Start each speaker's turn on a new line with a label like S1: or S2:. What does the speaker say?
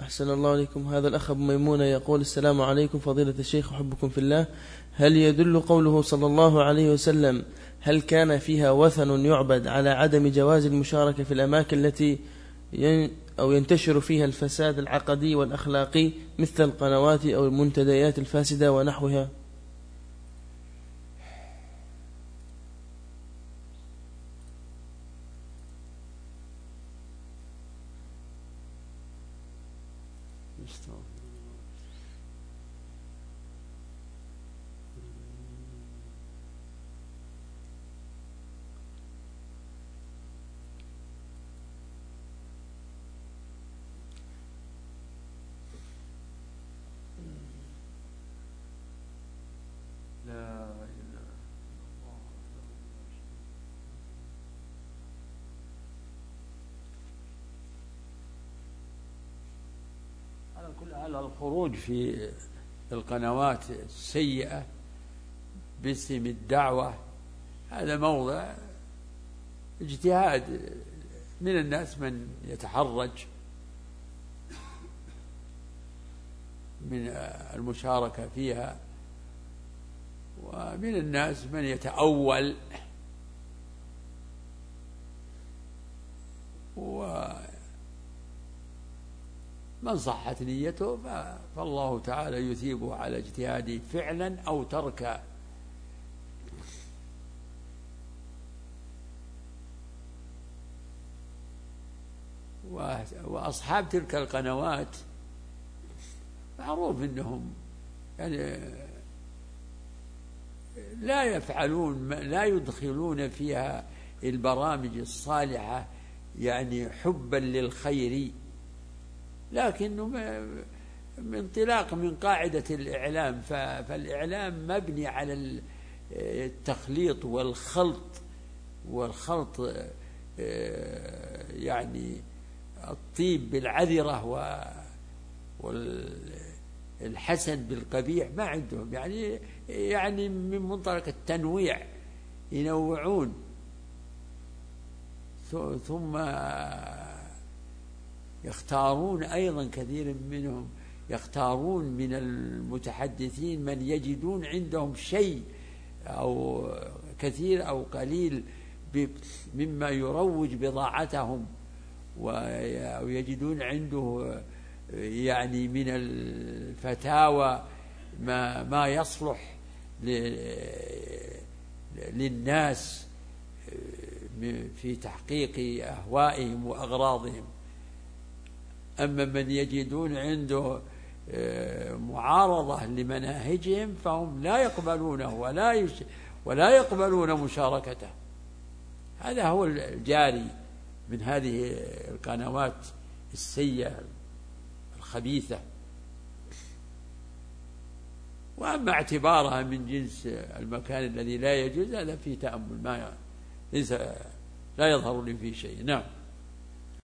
S1: أحسن الله عليكم. هذا الأخ أبو ميمونة يقول: السلام عليكم فضيلة الشيخ، أحبكم في الله. هل يدل قوله صلى الله عليه وسلم هل كان فيها وثن يعبد على عدم جواز المشاركة في الأماكن التي أو ينتشر فيها الفساد العقدي والأخلاقي مثل القنوات أو المنتديات الفاسدة ونحوها؟
S2: على الخروج في القنوات السيئة باسم الدعوة هذا موضع اجتهاد من الناس، من يتحرج من المشاركة فيها، ومن الناس من يتأول، ومن صحت نيته فالله تعالى يثيبه على اجتهاده فعلا أو تركا. وأصحاب تلك القنوات معروف أنهم يعني لا يفعلون، لا يدخلون فيها البرامج الصالحة يعني حبا للخير، لكنه انطلاق من قاعدة الإعلام، فالإعلام مبني على التخليط والخلط يعني الطيب بالعذرة والحسن بالقبيح ما عندهم، يعني من منطلق التنويع ينوعون، ثم يختارون أيضا كثير منهم يختارون من المتحدثين من يجدون عندهم شيء أو كثير أو قليل مما يروج بضاعتهم، ويجدون عنده يعني من الفتاوى ما يصلح للناس في تحقيق أهوائهم وأغراضهم. أما من يجدون عنده معارضة لمناهجهم فهم لا يقبلونه ولا يقبلون مشاركته. هذا هو الجاري من هذه القنوات السيئة الخبيثة. وأما اعتبارها من جنس المكان الذي لا يجوز هذا فيه تأمل، ليس لا يظهر لي فيه شيء. نعم.